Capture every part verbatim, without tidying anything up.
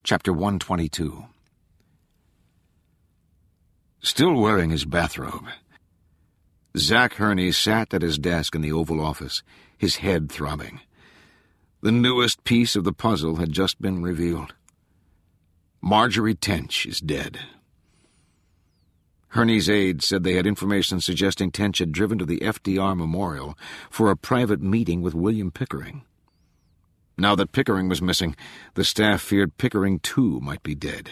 Chapter one twenty-two. Still wearing his bathrobe, Zack Hurney sat at his desk in the Oval Office, his head throbbing. The newest piece of the puzzle had just been revealed. Marjorie Tench is dead. Hurney's aide said they had information suggesting Tench had driven to the F D R Memorial for a private meeting with William Pickering. Now that Pickering was missing, the staff feared Pickering, too, might be dead.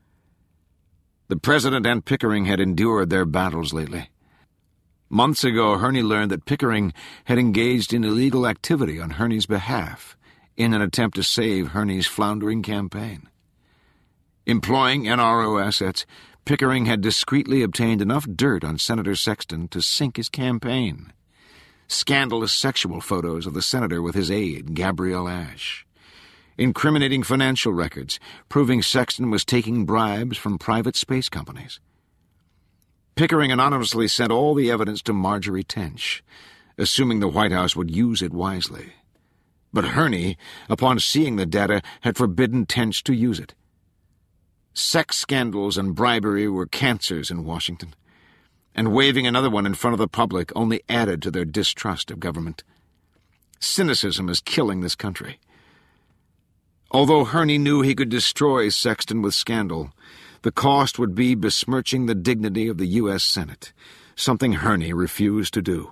The President and Pickering had endured their battles lately. Months ago, Hurney learned that Pickering had engaged in illegal activity on Hurney's behalf in an attempt to save Hurney's floundering campaign. Employing N R O assets, Pickering had discreetly obtained enough dirt on Senator Sexton to sink his campaign. Scandalous sexual photos of the senator with his aide, Gabrielle Ash. Incriminating financial records proving Sexton was taking bribes from private space companies. Pickering anonymously sent all the evidence to Marjorie Tench, assuming the White House would use it wisely. But Hurney, upon seeing the data, had forbidden Tench to use it. Sex scandals and bribery were cancers in Washington, and waving another one in front of the public only added to their distrust of government. Cynicism is killing this country. Although Hurney knew he could destroy Sexton with scandal, the cost would be besmirching the dignity of the U S Senate, something Hurney refused to do.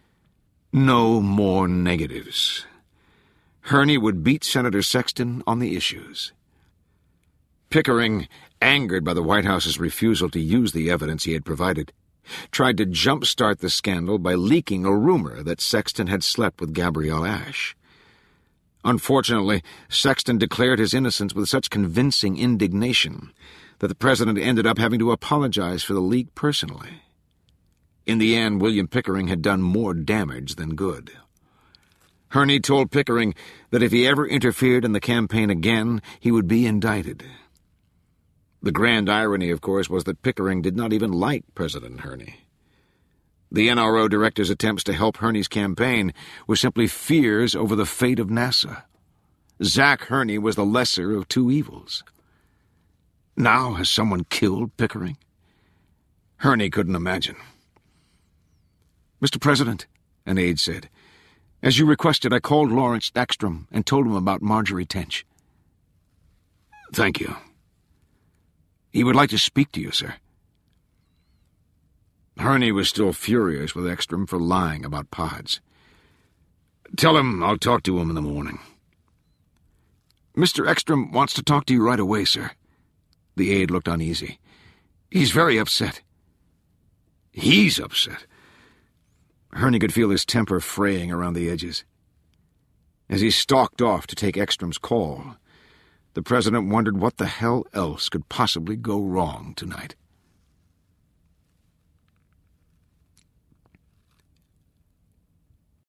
No more negatives. Hurney would beat Senator Sexton on the issues. Pickering, angered by the White House's refusal to use the evidence he had provided, tried to jumpstart the scandal by leaking a rumor that Sexton had slept with Gabrielle Ash. Unfortunately, Sexton declared his innocence with such convincing indignation that the president ended up having to apologize for the leak personally. In the end, William Pickering had done more damage than good. Hurney told Pickering that if he ever interfered in the campaign again, he would be indicted. The grand irony, of course, was that Pickering did not even like President Hurney. The N R O director's attempts to help Hurney's campaign were simply fears over the fate of NASA. Zack Hurney was the lesser of two evils. Now has someone killed Pickering? Hurney couldn't imagine. "Mister President," an aide said, "as you requested, I called Lawrence Ekstrom and told him about Marjorie Tench." "Thank you." "He would like to speak to you, sir." Hurney was still furious with Ekstrom for lying about pods. "Tell him I'll talk to him in the morning." "Mister Ekstrom wants to talk to you right away, sir." The aide looked uneasy. "He's very upset." "He's upset?" Hurney could feel his temper fraying around the edges. As he stalked off to take Ekstrom's call, the president wondered what the hell else could possibly go wrong tonight.